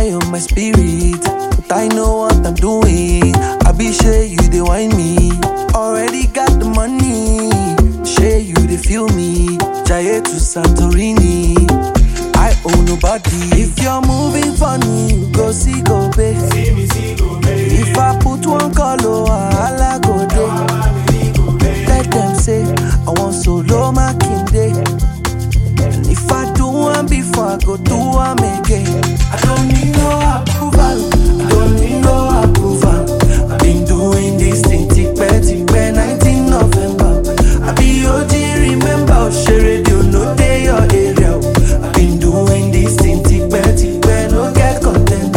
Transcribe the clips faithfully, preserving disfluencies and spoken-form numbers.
high on my spirit, but I know what I'm doing. I be sure you they whine me. Already got the money. Sure you they feel me. Jaye to Santorini. I owe nobody. If you're moving funny, go see go pay. See me, see go pay. If I put one color, I'll go day. Let them say I want solo my king day. And if I do one before I go do one again, I don't need no approval. I don't need no approval. I've been doing this thing tick by tick by nineteenth November. I be O G, remember, share radio, no day your area. I've been doing this thing tick by tick by no get content.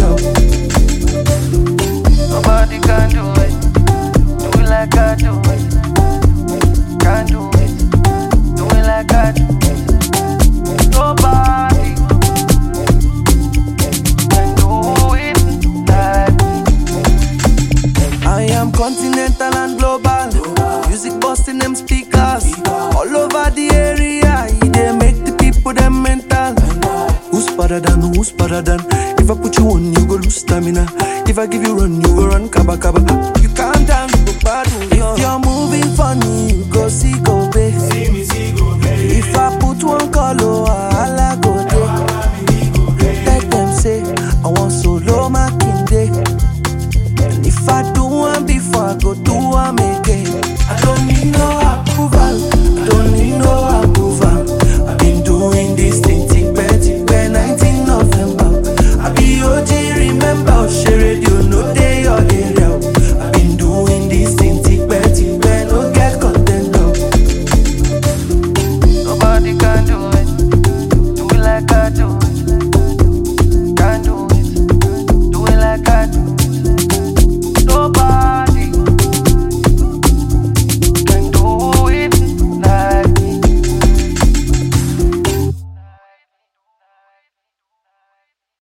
Nobody can do it. Do it like I do it. Can't do it. Do it like I do it. Nobody can do it like me. I am continental and global. Music busting them speakers all over the area. They make the people them mental. Who's better than, who's better than? If I put you on, you go lose stamina. If I give you run, you go run kaba kaba. You calm down, you go bad. If you're moving funny, you go see go